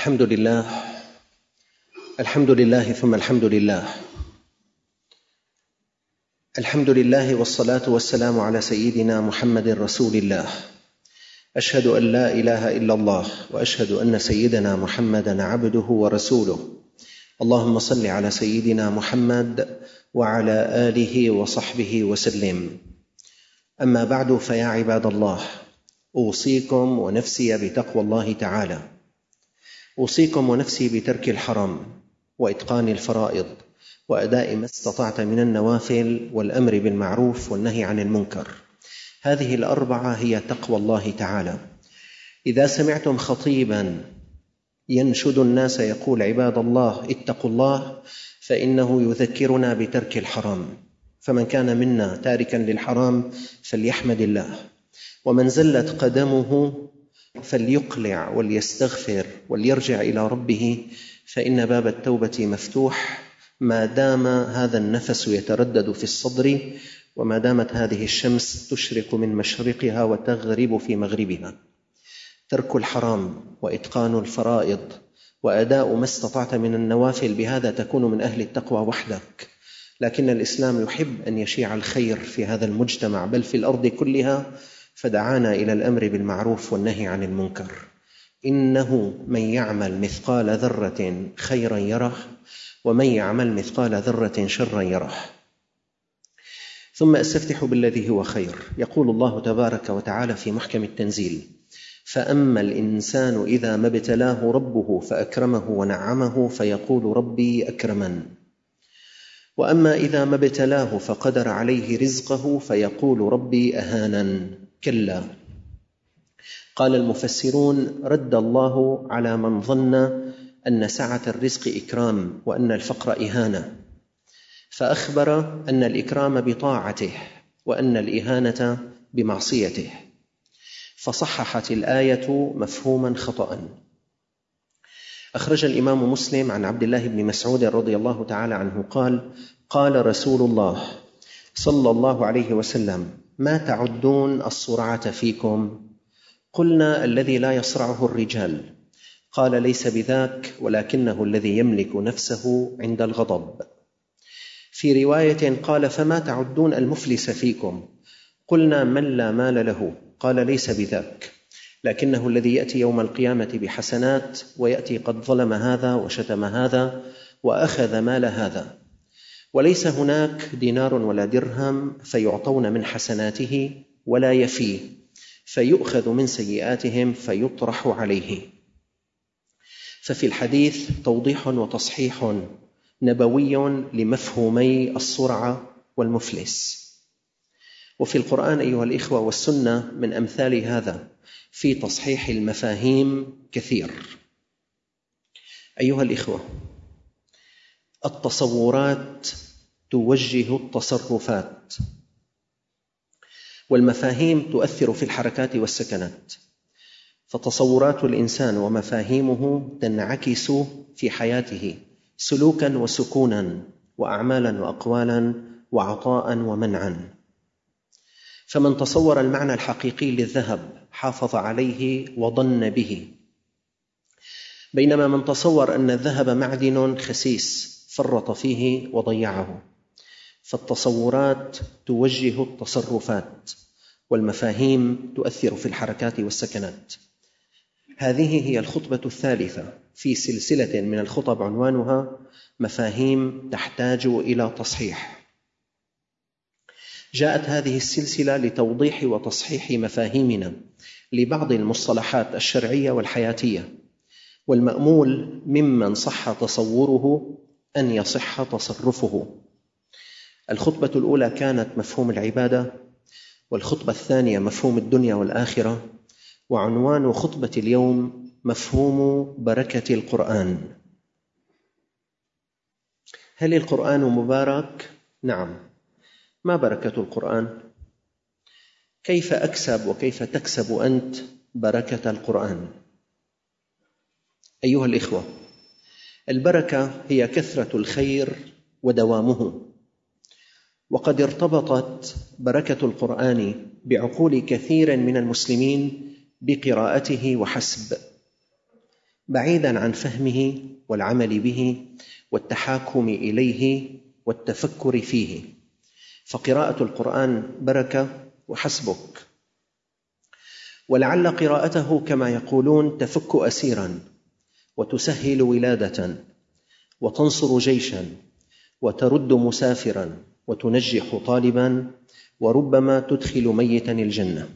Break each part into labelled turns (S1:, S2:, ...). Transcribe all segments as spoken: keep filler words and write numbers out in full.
S1: الحمد لله الحمد لله ثم الحمد لله الحمد لله والصلاة والسلام على سيدنا محمد رسول الله. أشهد أن لا إله إلا الله وأشهد أن سيدنا محمدًا عبده ورسوله. اللهم صل على سيدنا محمد وعلى آله وصحبه وسلم. أما بعد، فيا عباد الله، أوصيكم ونفسي بتقوى الله تعالى. أوصيكم ونفسي بترك الحرام وإتقان الفرائض وأداء ما استطعت من النوافل والأمر بالمعروف والنهي عن المنكر. هذه الأربعة هي تقوى الله تعالى. إذا سمعتم خطيبا ينشد الناس يقول عباد الله اتقوا الله، فإنه يذكرنا بترك الحرام. فمن كان منا تاركا للحرام فليحمد الله، ومن زلت قدمه فليقلع وليستغفر وليرجع إلى ربه، فإن باب التوبة مفتوح ما دام هذا النفس يتردد في الصدر، وما دامت هذه الشمس تشرق من مشرقها وتغرب في مغربها. ترك الحرام وإتقان الفرائض وأداء ما استطعت من النوافل، بهذا تكون من أهل التقوى وحدك. لكن الإسلام يحب أن يشيع الخير في هذا المجتمع بل في الأرض كلها، فدعانا إلى الأمر بالمعروف والنهي عن المنكر. إنه من يعمل مثقال ذرة خيرا يره، ومن يعمل مثقال ذرة شرا يره. ثم أستفتح بالذي هو خير. يقول الله تبارك وتعالى في محكم التنزيل: فأما الإنسان إذا ما ابتلاه ربه فأكرمه ونعمه فيقول ربي أكرمن، وأما إذا ما ابتلاه فقدر عليه رزقه فيقول ربي أهانن. كلا. قال المفسرون: رد الله على من ظن أن سعة الرزق إكرام وأن الفقر إهانة، فأخبر أن الإكرام بطاعته وأن الإهانة بمعصيته، فصححت الآية مفهوما خطأ. أخرج الإمام مسلم عن عبد الله بن مسعود رضي الله تعالى عنه قال: قال رسول الله صلى الله عليه وسلم: ما تعدون الصرعة فيكم؟ قلنا: الذي لا يصرعه الرجال. قال: ليس بذاك، ولكنه الذي يملك نفسه عند الغضب. في رواية قال: فما تعدون المفلس فيكم؟ قلنا: من لا مال له. قال: ليس بذاك، لكنه الذي يأتي يوم القيامة بحسنات، ويأتي قد ظلم هذا وشتم هذا وأخذ مال هذا، وليس هناك دينار ولا درهم فيعطون من حسناته ولا يفي، فيؤخذ من سيئاتهم فيطرح عليه. ففي الحديث توضيح وتصحيح نبوي لمفهومي الصرعة والمفلس. وفي القرآن أيها الإخوة والسنة من أمثال هذا في تصحيح المفاهيم كثير. أيها الإخوة، التصورات توجه التصرفات، والمفاهيم تؤثر في الحركات والسكنات، فتصورات الإنسان ومفاهيمه تنعكس في حياته سلوكا وسكونا وأعمالا وأقوالا وعطاء ومنعا. فمن تصور المعنى الحقيقي للذهب حافظ عليه وظن به، بينما من تصور أن الذهب معدن خسيس فرط فيه وضيعه. فالتصورات توجه التصرفات، والمفاهيم تؤثر في الحركات والسكنات. هذه هي الخطبة الثالثة في سلسلة من الخطب عنوانها مفاهيم تحتاج إلى تصحيح. جاءت هذه السلسلة لتوضيح وتصحيح مفاهيمنا لبعض المصطلحات الشرعية والحياتية، والمأمول ممن صح تصوره أن يصح تصرفه. الخطبة الأولى كانت مفهوم العبادة، والخطبة الثانية مفهوم الدنيا والآخرة، وعنوان خطبة اليوم مفهوم بركة القرآن. هل القرآن مبارك؟ نعم. ما بركة القرآن؟ كيف أكسب وكيف تكسب أنت بركة القرآن؟ أيها الإخوة، البركة هي كثرة الخير ودوامه، وقد ارتبطت بركة القرآن بعقول كثير من المسلمين بقراءته وحسب. بعيدا عن فهمه والعمل به والتحاكم إليه والتفكر فيه، فقراءة القرآن بركة وحسبك. ولعل قراءته كما يقولون تفك أسيرا وتسهل ولادة وتنصر جيشا وترد مسافرا وتنجح طالبا وربما تدخل ميتا الجنة.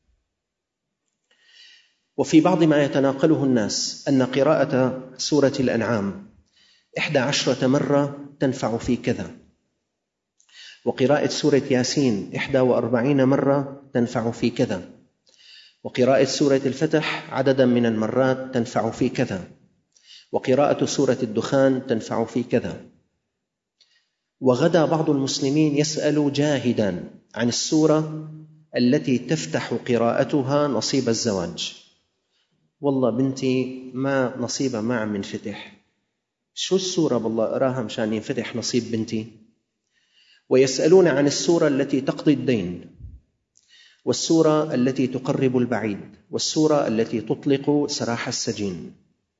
S1: وفي بعض ما يتناقله الناس أن قراءة سورة الأنعام إحدى عشرة مرة تنفع في كذا، وقراءة سورة ياسين إحدى وأربعين مرة تنفع في كذا، وقراءة سورة الفتح عددا من المرات تنفع في كذا، وقراءة سورة الدخان تنفع في كذا. وغدا بعض المسلمين يسأل جاهدا عن السورة التي تفتح قراءتها نصيب الزواج. والله بنتي ما نصيبها ما عم ينفتح، شو السورة بالله أراها مشان ينفتح نصيب بنتي؟ ويسألون عن السورة التي تقضي الدين، والسورة التي تقرب البعيد، والسورة التي تطلق سراح السجين.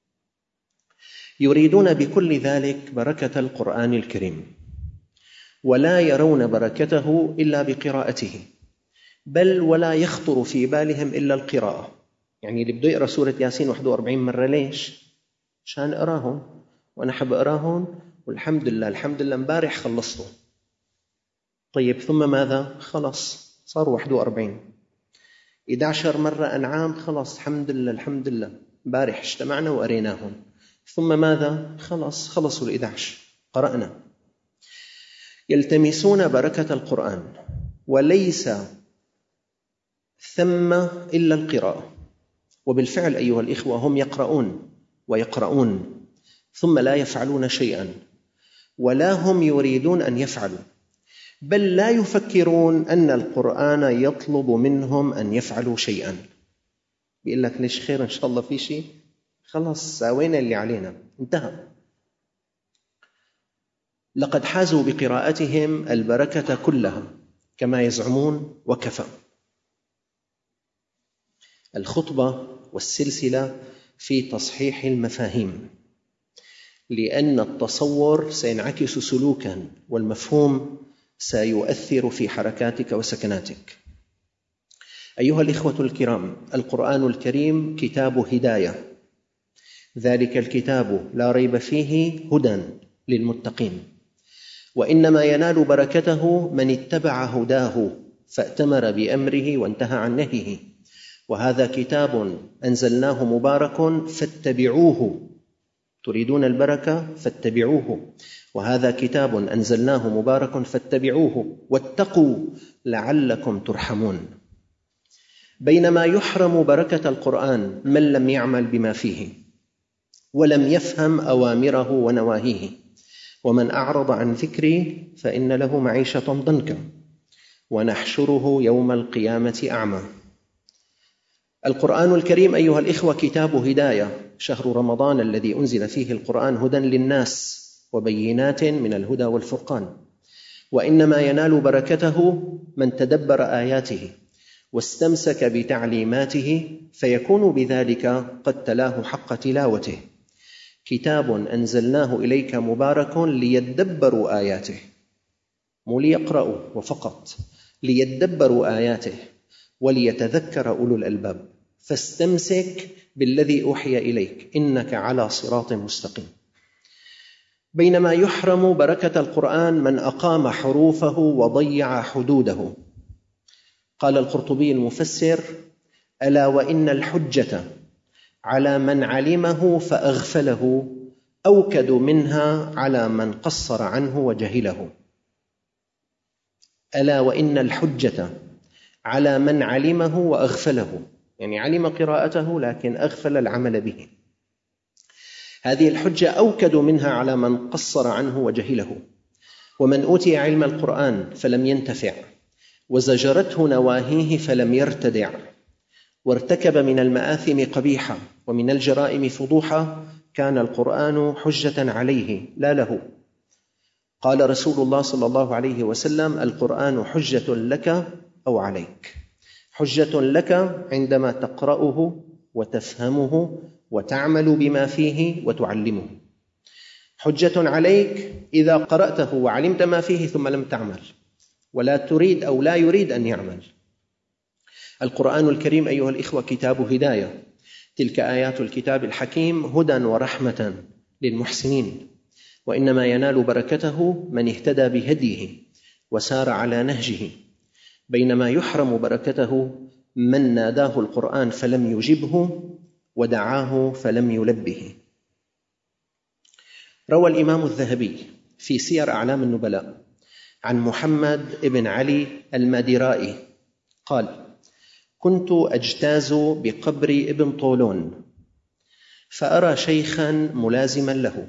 S1: يريدون بكل ذلك بركة القرآن الكريم، ولا يرون بركته إلا بقراءته، بل ولا يخطر في بالهم إلا القراءة. يعني اللي بده يقرأ سورة ياسين واحد وأربعين مرة ليش؟ عشان أراهم، وأنا حب أراهم، والحمد لله الحمد لله مبارح خلصته. طيب ثم ماذا؟ خلص صار واحد وأربعين. إحدى عشرة مرة أنعام، خلص الحمد لله الحمد لله مبارح اجتمعنا وأريناهم. ثم ماذا؟ خلص خلصوا الإحدى عشر قرأنا. يلتمسون بركة القرآن وليس ثم إلا القراءة. وبالفعل أيها الإخوة هم يقرؤون ويقرؤون ثم لا يفعلون شيئا، ولا هم يريدون أن يفعلوا، بل لا يفكرون أن القرآن يطلب منهم أن يفعلوا شيئا. بيقول لك ليش خير إن شاء الله في شيء، خلاص سوينا اللي علينا انتهى. لقد حازوا بقراءتهم البركة كلها كما يزعمون وكفى. الخطبة والسلسلة في تصحيح المفاهيم، لأن التصور سينعكس سلوكا، والمفهوم سيؤثر في حركاتك وسكناتك. أيها الإخوة الكرام، القرآن الكريم كتاب هداية، ذلك الكتاب لا ريب فيه هدى للمتقين، وإنما ينال بركته من اتبع هداه فأتمر بأمره وانتهى عن نهيه. وهذا كتاب أنزلناه مبارك فاتبعوه، تريدون البركة فاتبعوه، وهذا كتاب أنزلناه مبارك فاتبعوه واتقوا لعلكم ترحمون. بينما يحرم بركة القرآن من لم يعمل بما فيه ولم يفهم أوامره ونواهيه. ومن أعرض عن ذكري فإن له معيشة ضنكا ونحشره يوم القيامة أعمى. القرآن الكريم أيها الإخوة كتاب هداية، شهر رمضان الذي أنزل فيه القرآن هدى للناس وبينات من الهدى والفرقان. وإنما ينال بركته من تدبر آياته واستمسك بتعليماته، فيكون بذلك قد تلاه حق تلاوته. كتاب أنزلناه إليك مبارك ليدبروا آياته، مو ليقرأوا وفقط، ليدبروا آياته وليتذكر أولو الألباب. فاستمسك بالذي أوحي إليك إنك على صراط مستقيم. بينما يحرم بركة القرآن من أقام حروفه وضيع حدوده. قال القرطبي المفسر: ألا وإن الحجة على من علمه فأغفله أوكد منها على من قصر عنه وجهله. ألا وإن الحجة على من علمه وأغفله، يعني علم قراءته لكن أغفل العمل به. هذه الحجة أوكد منها على من قصر عنه وجهله. ومن أوتي علم القرآن فلم ينتفع وزجرته نواهيه فلم يرتدع وارتكب من المآثم قبيحة ومن الجرائم فضوحة، كان القرآن حجة عليه لا له. قال رسول الله صلى الله عليه وسلم: القرآن حجة لك أو عليك. حجة لك عندما تقرأه وتفهمه وتعمل بما فيه وتعلمه. حجة عليك إذا قرأته وعلمت ما فيه ثم لم تعمل، ولا تريد أو لا يريد أن يعمل. القرآن الكريم أيها الإخوة كتاب هداية، تلك آيات الكتاب الحكيم هدى ورحمة للمحسنين، وإنما ينال بركته من اهتدى بهديه وسار على نهجه، بينما يحرم بركته من ناداه القرآن فلم يجبه ودعاه فلم يلبه. روى الإمام الذهبي في سير أعلام النبلاء عن محمد بن علي المادرائي قال: كنت أجتاز بقبر ابن طولون فأرى شيخا ملازما له،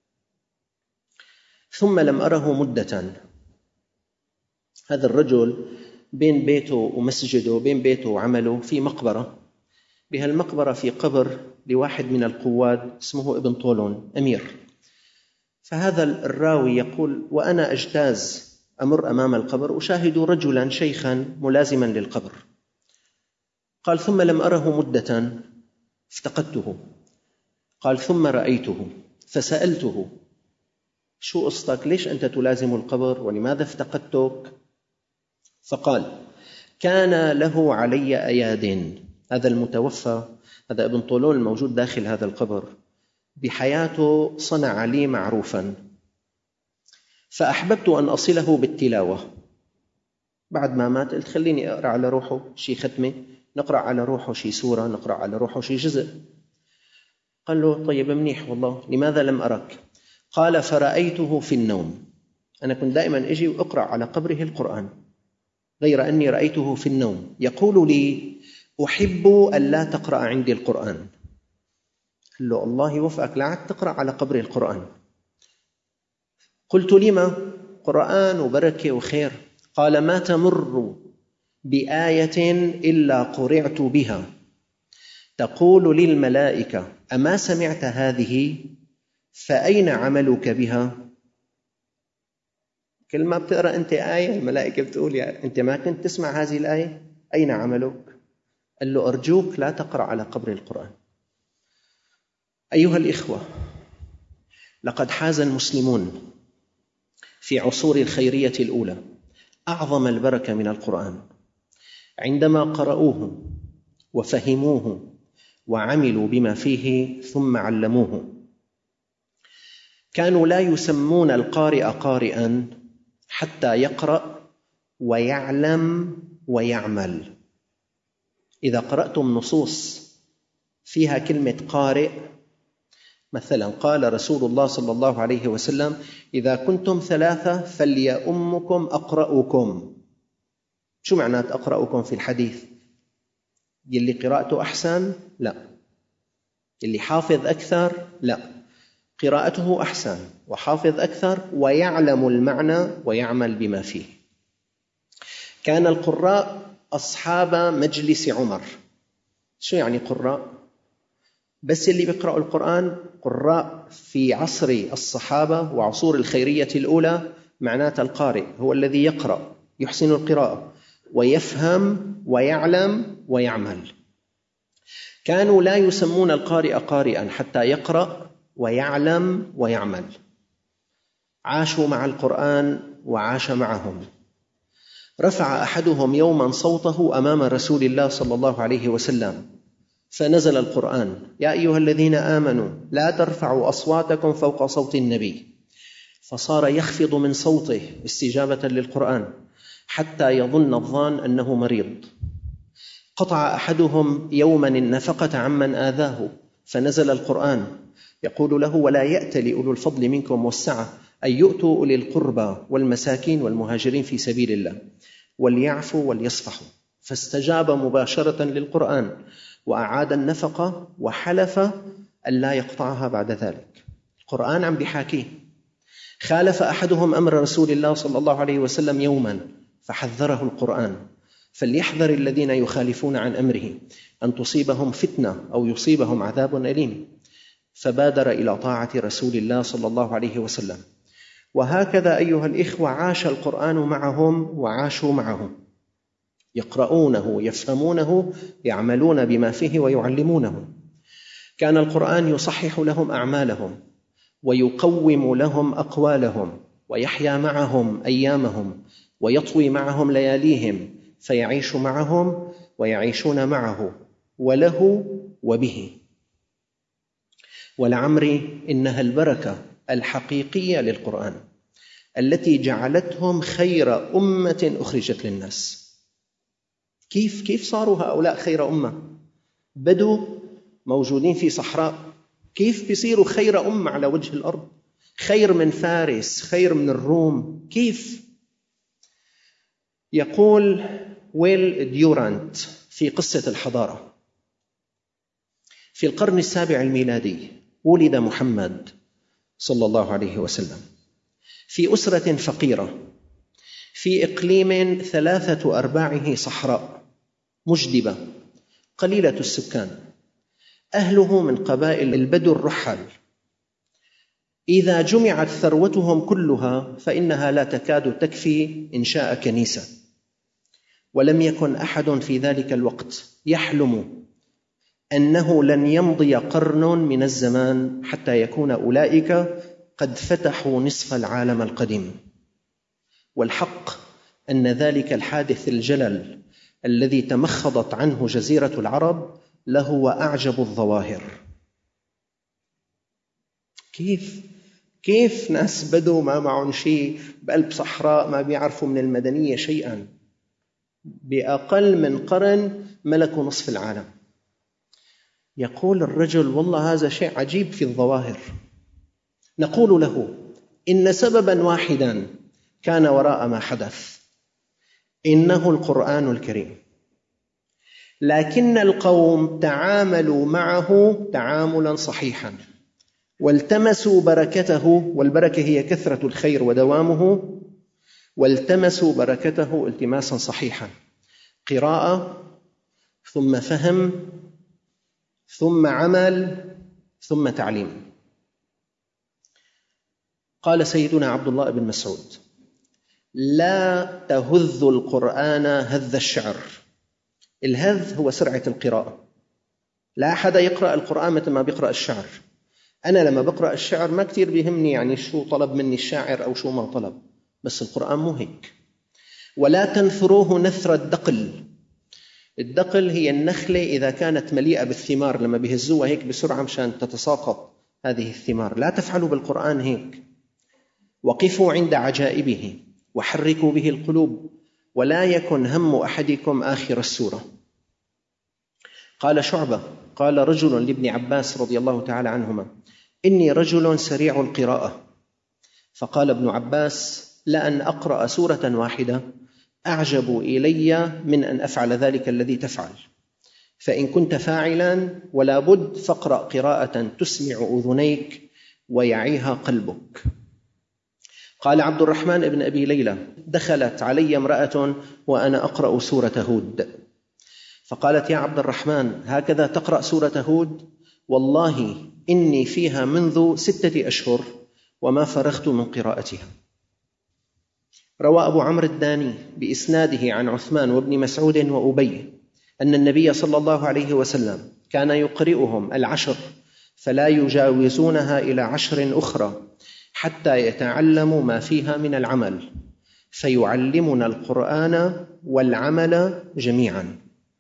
S1: ثم لم أره مدة. هذا الرجل بين بيته ومسجده، بين بيته وعمله في مقبرة، بهالمقبرة في قبر لواحد من القواد اسمه ابن طولون أمير. فهذا الراوي يقول: وأنا أجتاز أمر أمام القبر أشاهد رجلا شيخا ملازما للقبر. قال: ثم لم أره مدة افتقدته. قال: ثم رأيته فسألته: شو قصتك؟ ليش أنت تلازم القبر ولماذا افتقدتك؟ فقال: كان له علي أياد. هذا المتوفى، هذا ابن طولون الموجود داخل هذا القبر، بحياته صنع لي معروفا، فأحببت أن أصله بالتلاوة. بعد ما مات قلت خليني أقرأ على روحه شي ختمة، نقرأ على روحه شي سورة، نقرأ على روحه شي جزء. قال له: طيب منيح والله، لماذا لم أرك؟ قال: فرأيته في النوم. أنا كنت دائما أجي وأقرأ على قبره القرآن، غير أني رأيته في النوم يقول لي: أحب أن لا تقرأ عندي القرآن. قال له: الله يوفقك، لا عاد تقرأ على قبر القرآن. قلت: لما؟ قرآن وبركة وخير. قال: ما تمر بآية إلا قرعت بها، تقول للملائكة: أما سمعت هذه؟ فأين عملك بها؟ كل ما بتقرأ أنت آية الملائكة بتقول: يا أنت ما كنت تسمع هذه الآية؟ أين عملك؟ قال له: أرجوك لا تقرأ على قبر القرآن. أيها الإخوة، لقد حاز المسلمون في عصور الخيرية الأولى أعظم البركة من القرآن عندما قرأوه وفهموه وعملوا بما فيه ثم علموه. كانوا لا يسمون القارئ قارئا حتى يقرأ ويعلم ويعمل. إذا قرأتم نصوص فيها كلمة قارئ، مثلا قال رسول الله صلى الله عليه وسلم: إذا كنتم ثلاثة فليؤمكم أقرأكم. شو معنات أقرأكم في الحديث؟ يلي قراءته أحسن؟ لا. يلي حافظ أكثر؟ لا. قراءته أحسن وحافظ أكثر ويعلم المعنى ويعمل بما فيه. كان القراء أصحاب مجلس عمر. شو يعني قراء؟ بس اللي بيقرأوا القرآن قراء. في عصر الصحابة وعصور الخيرية الأولى معنات القارئ هو الذي يقرأ، يحسن القراءة ويفهم ويعلم ويعمل. كانوا لا يسمون القارئ قارئا حتى يقرأ ويعلم ويعمل. عاشوا مع القرآن وعاش معهم. رفع أحدهم يوما صوته أمام رسول الله صلى الله عليه وسلم فنزل القرآن: يا أيها الذين آمنوا لا ترفعوا أصواتكم فوق صوت النبي. فصار يخفض من صوته استجابة للقرآن حتى يظن الظان أنه مريض. قطع أحدهم يوما النفقة عمن آذاه فنزل القرآن يقول له: ولا يأتل أولو الفضل منكم والسعة أن يؤتوا أولي القربى والمساكين والمهاجرين في سبيل الله وليعفوا وليصفحوا. فاستجاب مباشرة للقرآن وأعاد النفقة وحلف أن لا يقطعها بعد ذلك. القرآن عم بحاكيه. خالف أحدهم أمر رسول الله صلى الله عليه وسلم يوما فحذره القرآن: فليحذر الذين يخالفون عن أمره أن تصيبهم فتنة أو يصيبهم عذاب أليم. فبادر إلى طاعة رسول الله صلى الله عليه وسلم. وهكذا أيها الإخوة عاش القرآن معهم وعاشوا معهم. يقرؤونه يفهمونه يعملون بما فيه ويعلمونه. كان القرآن يصحح لهم أعمالهم ويقوم لهم أقوالهم ويحيا معهم أيامهم ويطوي معهم لياليهم، فيعيش معهم ويعيشون معه وله وبه. ولعمري إنها البركة الحقيقية للقرآن التي جعلتهم خير أمة أخرجت للناس. كيف كيف صاروا هؤلاء خير أمة؟ بدوا موجودين في صحراء، كيف بيصيروا خير أمة على وجه الأرض؟ خير من فارس، خير من الروم، كيف؟ يقول ويل ديورانت في قصة الحضارة: في القرن السابع الميلادي ولد محمد صلى الله عليه وسلم في أسرة فقيرة في إقليم ثلاثة أرباعه صحراء مجدبة قليلة السكان، أهله من قبائل البدو الرحل. إذا جمعت ثروتهم كلها فإنها لا تكاد تكفي إنشاء كنيسة، ولم يكن أحد في ذلك الوقت يحلم أنه لن يمضي قرن من الزمان حتى يكون أولئك قد فتحوا نصف العالم القديم. والحق أن ذلك الحادث الجلل الذي تمخضت عنه جزيرة العرب لهو أعجب الظواهر. كيف كيف ناس بدوا ما معهم شيء بقلب صحراء، ما بيعرفوا من المدنية شيئا، بأقل من قرن ملكوا نصف العالم. يقول الرجل: والله هذا شيء عجيب في الظواهر. نقول له: إن سببا واحدا كان وراء ما حدث، إنه القرآن الكريم، لكن القوم تعاملوا معه تعاملا صحيحا والتمسوا بركته، والبركة هي كثرة الخير ودوامه، والتمسوا بركته التماسا صحيحا: قراءة ثم فهم ثم عمل ثم تعليم. قال سيدنا عبد الله بن مسعود: لا تهذ القرآن هذ الشعر. الهذ هو سرعة القراءة، لا أحد يقرأ القرآن مثل ما بيقرأ الشعر. أنا لما بقرأ الشعر ما كتير بيهمني يعني شو طلب مني الشاعر أو شو ما طلب، بس القرآن مو هيك. ولا تنثروه نثر الدقل. الدقل هي النخلة إذا كانت مليئة بالثمار، لما بيهزوها هيك بسرعة مشان تتساقط هذه الثمار. لا تفعلوا بالقرآن هيك. وقفوا عند عجائبه وحركوا به القلوب، ولا يكن هم أحدكم آخر السورة. قال شعبة: قال رجل لابن عباس رضي الله تعالى عنهما: إني رجل سريع القراءة. فقال ابن عباس: لأن أقرأ سورة واحدة أعجب إلي من أن أفعل ذلك الذي تفعل، فإن كنت فاعلا ولا بد فاقرأ قراءة تسمع أذنيك ويعيها قلبك. قال عبد الرحمن بن أبي ليلى: دخلت علي امرأة وأنا أقرأ سورة هود، فقالت: يا عبد الرحمن، هكذا تقرأ سورة هود؟ والله إني فيها منذ ستة أشهر وما فرغت من قراءتها. روى أبو عمرو الداني بإسناده عن عثمان وابن مسعود وأبي أن النبي صلى الله عليه وسلم كان يقرئهم العشر فلا يجاوزونها إلى عشر أخرى حتى يتعلموا ما فيها من العمل، فيعلمنا القرآن والعمل جميعا.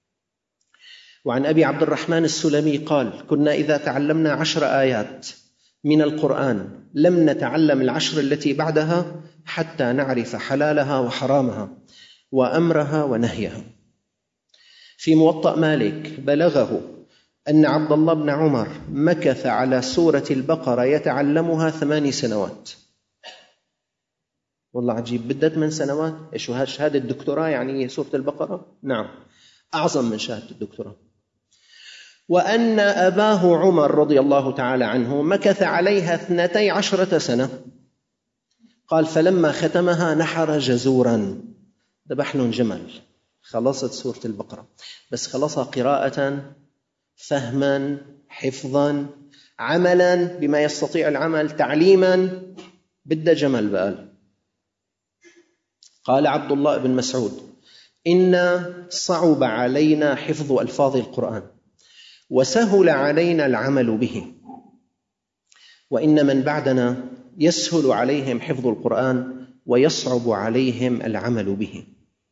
S1: وعن أبي عبد الرحمن السلمي قال: كنا إذا تعلمنا عشر آيات من القرآن لم نتعلم العشر التي بعدها حتى نعرف حلالها وحرامها وأمرها ونهيها. في موطأ مالك بلغه أن عبد الله بن عمر مكث على سورة البقرة يتعلمها ثماني سنوات. والله عجيب، بدها ثمان سنوات. إيش شهادة الدكتوراه يعني سورة البقرة؟ نعم، أعظم من شهادة الدكتوراه. وأن أباه عمر رضي الله تعالى عنه مكث عليها اثنتي عشرة سنة. قال: فلما ختمها نحر جزورا، ذبح لهم جمل. خلصت سورة البقرة، بس خلصها قراءة، فهما، حفظا، عملا بما يستطيع العمل، تعليما، بدأ جمل بقال. قال عبد الله بن مسعود: إن صعب علينا حفظ ألفاظ القرآن وسهل علينا العمل به، وإن من بعدنا يسهل عليهم حفظ القرآن ويصعب عليهم العمل به.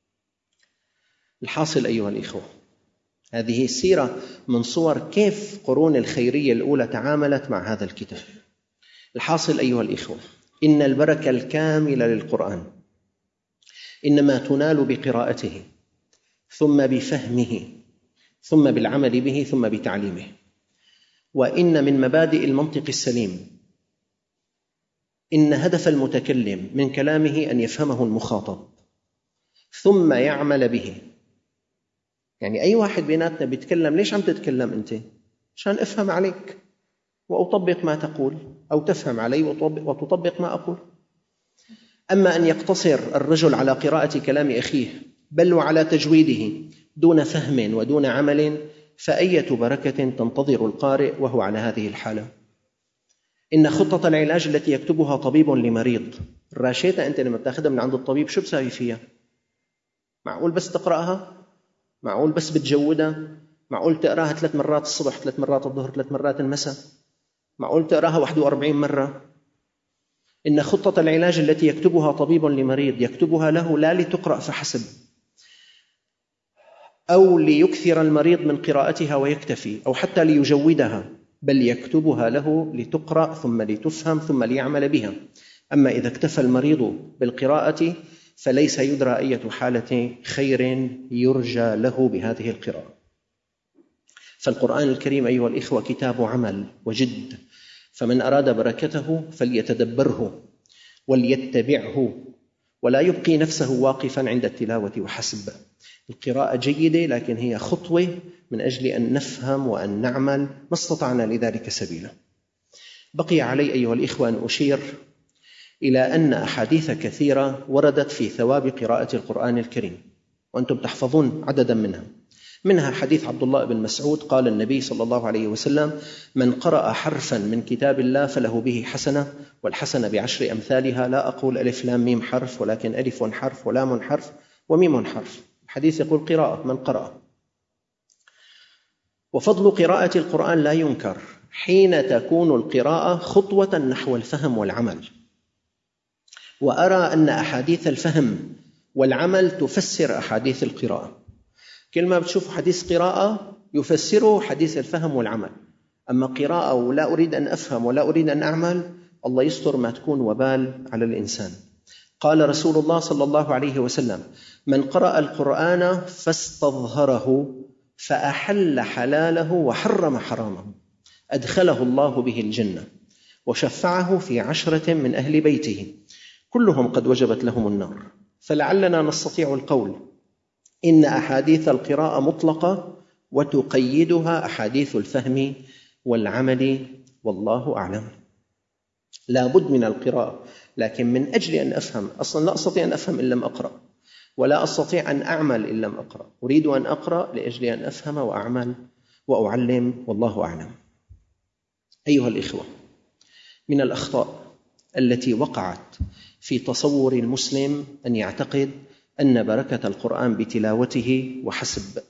S1: الحاصل أيها الإخوة، هذه السيرة من صور كيف قرون الخيرية الأولى تعاملت مع هذا الكتاب. الحاصل أيها الإخوة، إن البركة الكاملة للقرآن إنما تنال بقراءته، ثم بفهمه، ثم بالعمل به، ثم بتعليمه. وإن من مبادئ المنطق السليم إن هدف المتكلم من كلامه أن يفهمه المخاطب ثم يعمل به. يعني أي واحد بيناتنا بيتكلم، ليش عم تتكلم أنت؟ عشان أفهم عليك وأطبق ما تقول، أو تفهم علي وتطبق ما أقول. أما أن يقتصر الرجل على قراءة كلام أخيه بل وعلى تجويده دون فهم ودون عمل، فأية بركة تنتظر القارئ وهو على هذه الحالة؟ إن خطة العلاج التي يكتبها طبيب لمريض، الراشيتة أنت لما تأخذها من عند الطبيب شو بساوي فيها؟ معقول بس تقرأها؟ معقول بس بتجودها؟ معقول تقرأها ثلاث مرات الصبح، ثلاث مرات الظهر، ثلاث مرات المساء؟ معقول تقرأها واحد وأربعين مرة؟ إن خطة العلاج التي يكتبها طبيب لمريض يكتبها له لا لتقرأ فحسب، أو ليكثر المريض من قراءتها ويكتفي، أو حتى ليجودها، بل يكتبها له لتقرأ ثم لتفهم ثم ليعمل بها. أما إذا اكتفى المريض بالقراءة فليس يدرى أية حالة خير يرجى له بهذه القراءة. فالقرآن الكريم أيها الإخوة كتاب عمل وجد، فمن أراد بركته فليتدبره وليتبعه، ولا يبقي نفسه واقفا عند التلاوة وحسب. القراءة جيدة، لكن هي خطوة من أجل أن نفهم وأن نعمل ما استطعنا لذلك سبيلا. بقي علي أيها الإخوة أن أشير إلى أن أحاديث كثيرة وردت في ثواب قراءة القرآن الكريم، وأنتم تحفظون عددا منها. منها حديث عبد الله بن مسعود قال النبي صلى الله عليه وسلم: من قرأ حرفا من كتاب الله فله به حسنة، والحسنة بعشر أمثالها. لا أقول ألف لام ميم حرف، ولكن ألف حرف ولام حرف وميم حرف. الحديث يقول قراءة من قرأ. وفضل قراءة القرآن لا ينكر حين تكون القراءة خطوة نحو الفهم والعمل. وأرى أن أحاديث الفهم والعمل تفسر أحاديث القراءة. كل ما بتشوف حديث قراءة يفسره حديث الفهم والعمل. أما قراءة ولا أريد أن أفهم ولا أريد أن أعمل، الله يستر ما تكون وبال على الإنسان. قال رسول الله صلى الله عليه وسلم: من قرأ القرآن فاستظهره فأحل حلاله وحرم حرامه أدخله الله به الجنة وشفعه في عشرة من أهل بيته كلهم قد وجبت لهم النار. فلعلنا نستطيع القول إن أحاديث القراءة مطلقة وتقيدها أحاديث الفهم والعمل، والله أعلم. لا بد من القراءة، لكن من أجل أن أفهم. أصلا لا أستطيع أن أفهم إن لم أقرأ، ولا أستطيع أن أعمل إن لم أقرأ. أريد أن أقرأ لأجل أن أفهم وأعمل وأعلم، والله أعلم. أيها الإخوة، من الأخطاء التي وقعت في تصور المسلم أن يعتقد أن بركة القرآن بتلاوته وحسب،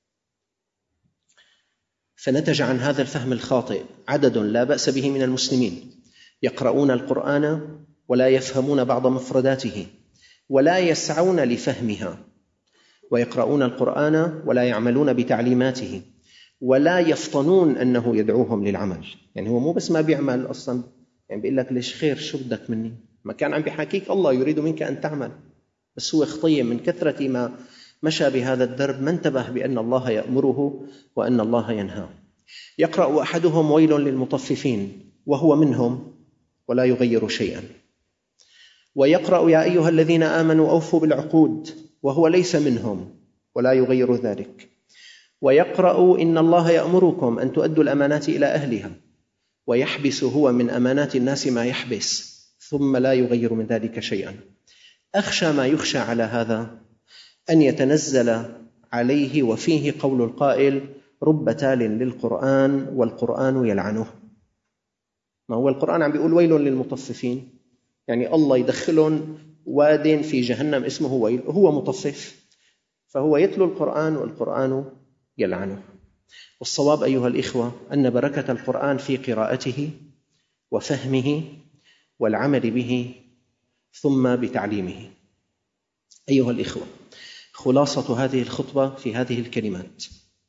S1: فنتج عن هذا الفهم الخاطئ عدد لا بأس به من المسلمين يقرؤون القرآن ولا يفهمون بعض مفرداته ولا يسعون لفهمها، ويقرؤون القرآن ولا يعملون بتعليماته ولا يفطنون أنه يدعوهم للعمل. يعني هو مو بس ما بيعمل أصلا، يعني بيقول لك ليش خير، شو بدك مني؟ ما كان عم بيحكيك الله يريد منك أن تعمل، بس هو خطية من كثرة ما مشى بهذا الدرب ما انتبه بأن الله يأمره وأن الله ينهاه. يقرأ أحدهم: ويل للمطففين، وهو منهم ولا يغير شيئا. ويقرأ: يا أيها الذين آمنوا أوفوا بالعقود، وهو ليس منهم ولا يغير ذلك. ويقرأ: إن الله يأمركم أن تؤدوا الأمانات إلى أهلها، ويحبس هو من أمانات الناس ما يحبس، ثم لا يغير من ذلك شيئا. أخشى ما يخشى على هذا أن يتنزل عليه وفيه قول القائل: رب تال للقرآن والقرآن يلعنه. ما هو القرآن عم بيقول ويل للمطففين، يعني الله يدخلهم واد في جهنم اسمه ويل، هو مطفف، فهو يتلو القرآن والقرآن يلعنه. والصواب أيها الإخوة أن بركة القرآن في قراءته وفهمه والعمل به ثم بتعليمه. أيها الإخوة، خلاصة هذه الخطبة في هذه الكلمات: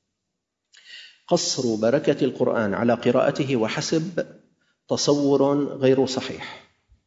S1: قصر بركة القرآن على قراءته وحسب تصور غير صحيح.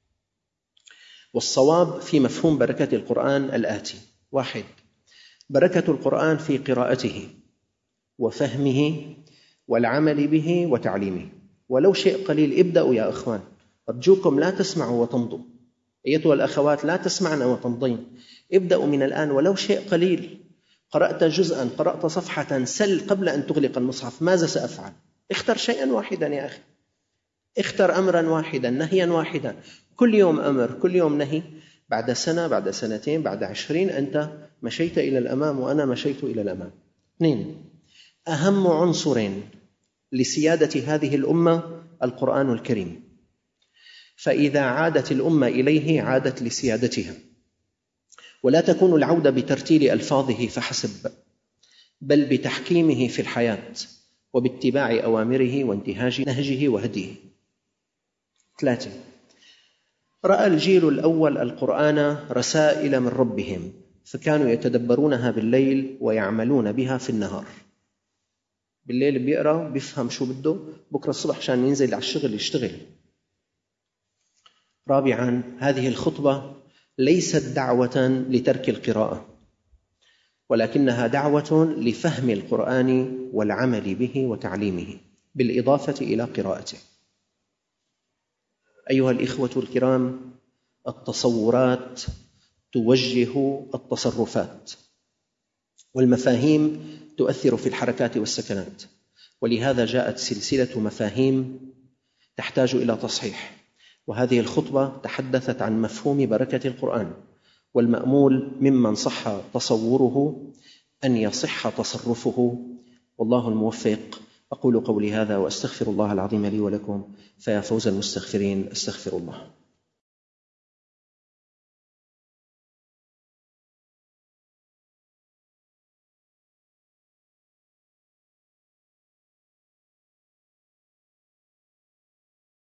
S1: والصواب في مفهوم بركة القرآن الآتي: واحد، بركة القرآن في قراءته وفهمه والعمل به وتعليمه، ولو شيء قليل. ابدأوا يا أخوان، أرجوكم لا تسمعوا وتمضوا، أيتها الأخوات لا تسمعن وتمضين، ابدأوا من الآن ولو شيء قليل. قرأت جزءا، قرأت صفحة، سل قبل أن تغلق المصحف: ماذا سأفعل؟ اختر شيئا واحدا يا أخي، اختر أمرا واحدا، نهيا واحدا، كل يوم أمر كل يوم نهي. بعد سنة، بعد سنتين، بعد عشرين، أنت مشيت إلى الأمام وأنا مشيت إلى الأمام. اثنين، أهم عنصرين لسيادة هذه الأمة القرآن الكريم، فإذا عادت الأمة إليه عادت لسيادتها، ولا تكون العودة بترتيل ألفاظه فحسب، بل بتحكيمه في الحياة وباتباع أوامره وانتهاج نهجه وهديه. ثلاثة، رأى الجيل الأول القرآن رسائل من ربهم، فكانوا يتدبرونها بالليل ويعملون بها في النهار. بالليل بيقرأ بيفهم شو بده، بكرة الصبح عشان ينزل على الشغل يشتغل. رابعا، هذه الخطبة ليست دعوة لترك القراءة، ولكنها دعوة لفهم القرآن والعمل به وتعليمه بالإضافة إلى قراءته. أيها الإخوة الكرام، التصورات توجه التصرفات، والمفاهيم تؤثر في الحركات والسكنات، ولهذا جاءت سلسلة مفاهيم تحتاج إلى تصحيح. وهذه الخطبة تحدثت عن مفهوم بركة القرآن، والمأمول ممن صح تصوره أن يصح تصرفه، والله الموفق. أقول قولي هذا وأستغفر الله العظيم لي ولكم، فيا فوز المستغفرين. أستغفر الله.